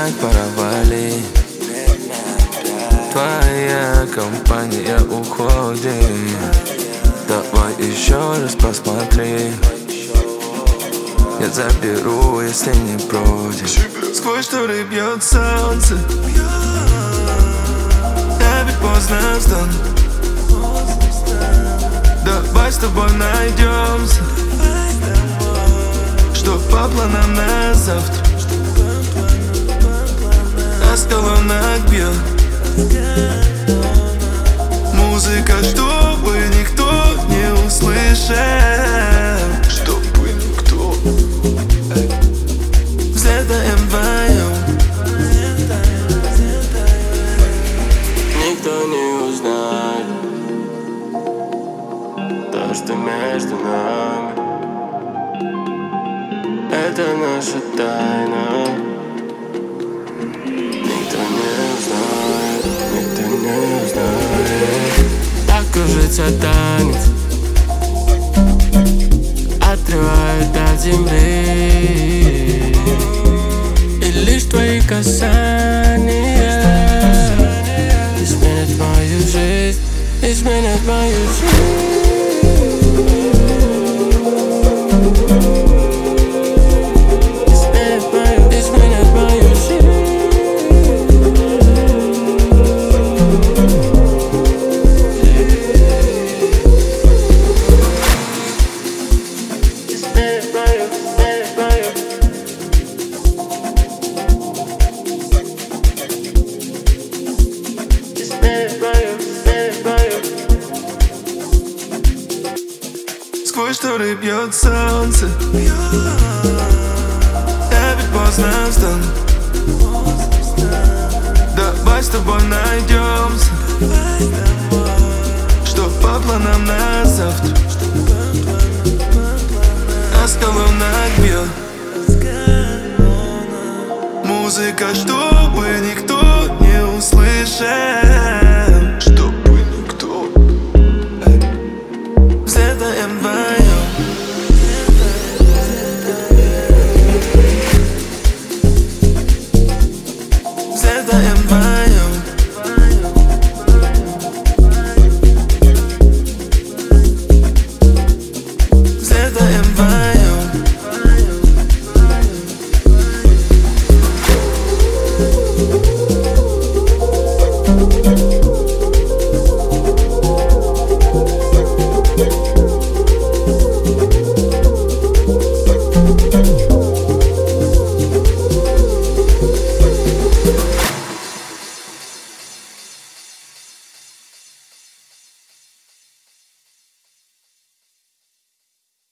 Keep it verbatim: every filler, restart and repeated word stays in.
знак, пора валить. Твоя компания уходит. Давай еще раз посмотри. Я заберу, если не против. Сквозь шторы бьет солнце. Я ведь поздно встану. Давай с тобой найдемся. Что по планам на завтра? А с колонок бьет музыка, чтобы никто не услышал. Чтобы никто. Взлетаем вдвоем. Никто не узнает то, что между нами. Это наша тайна. Никто не узнает, никто не узнает. Так кружится танец, отрывает от земли. И лишь твои касания изменят мою жизнь, изменят мою жизнь. Сквозь шторы бьет солнце. Я ведь поздно встану. Давай с тобой найдемся. Что по планам на завтра? А с колонок бьет музыка, чтобы никто не услышал.